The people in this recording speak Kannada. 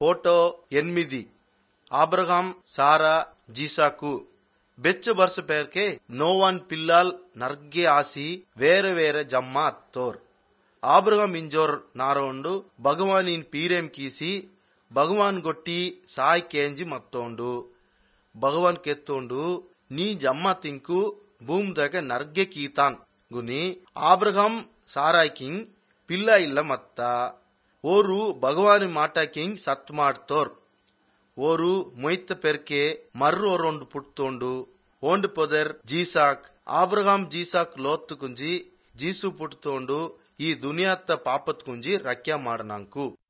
ఫోటో 8 ఆబ్రహాం సారా జీసాకు ಬೆಚ್ಚ ಬರ್ಸ ಪೇರ್ಕೆ ನೋವಾನ್ ಪಿಲ್ಲಾಲ್ ನರ್ಗೆ ಆಸಿ ಬೇರೆ ಬೇರೆ ಜಮ್ಮ ಅತ್ತೋರ್ ಆಬ್ರಹಾಂ ಇಂಜೋರ್ ನಾರೋಂಡು ಭಗವಾನಿನ್ ಪೀರೆಂ ಕೀಸಿ ಭಗವಾನ್ ಗೊಟ್ಟಿ ಸಾಯ್ ಕೇಂಜಿ ಮತ್ತೋಂಡು ಭಗವಾನ್ ಕೆತ್ತೋಂಡು ನೀ ಜಮ್ಮ ತಿಂಕು ಭೂಮ್ದಾಗ ನರ್ಗೆ ಕೀತಾನ್ ಗುನಿ ಆಬ್ರಹಾಂ ಸಾರಾಯ್ ಕಿಂಗ್ ಪಿಲ್ಲ ಇಲ್ಲ ಮತ್ತ ಓರು ಭಗವಾನಿ ಮಾಟ ಕಿಂಗ್ ಸತ್ ಮಾಡ್ತೋರ್ ಓರು ಮೊಯ್ತ ಪೆರ್ಕೆ ಮರ್ರು ಓರೊಂಡು ಪುಟ್ಟೋಂಡು ಓಂಡು ಪೊದರ್ ಜೀಸಾಕ್ ಆಬ್ರಹಾಂ ಜೀಸಾಕ್ ಲೋತ್ತು ಕುಂಜಿ ಜೀಸು ಪುಟ್ಟೋಂಡು ಈ ದುನಿಯಾತ್ತ ಪಾಪತ್ ಕುಂಜಿ ರಕ್ಯ ಮಾಡನಾಂಕು.